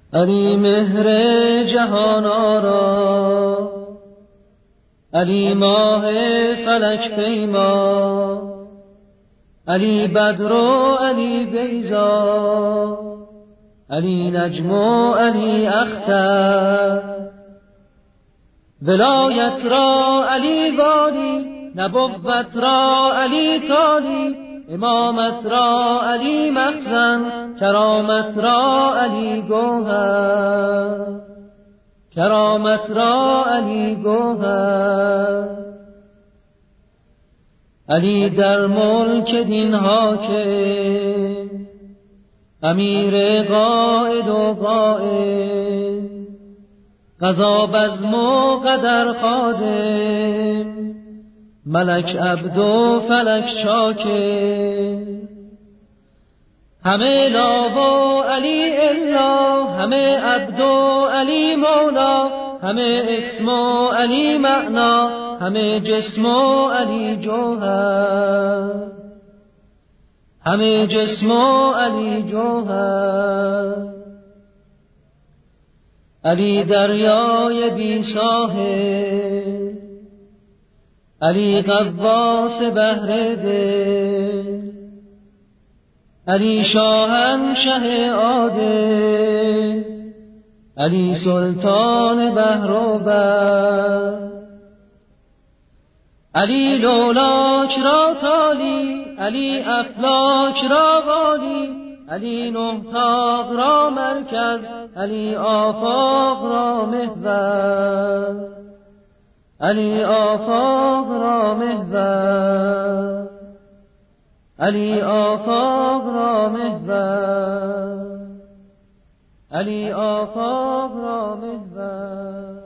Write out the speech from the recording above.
علی مهر جهان آرا، علی ماه فلک پیما، علی بدر و علی بیضا، علی نجم و علی اختر. ولایت را علی والی، نبوت را علی تالی، امامت را علی مخزن، کرامت را علی گوهر، کرامت را علی گوهر. علی در ملک دین حاکم، امیر قائد و قائم، قضا بزم و قدر خادم، ملک عبد و فلک شاکر. همه لا و علی الا، همه عبد و علی مولا، همه اسم و علی معنا، همه جسم و علی جوهر، همه جسم و علی جوهر. علی دریای بی ساحل، علی غواص بحر دل، علی شاهنشه عادل، علی سلطان بحر و بر. علی لولاک را تالی، علی افلاک را والی، علی نه طاق را مرکز، علی آفاق را محور، علی آفاق را محور، علی آفاق را محور، علی آفاق را محور.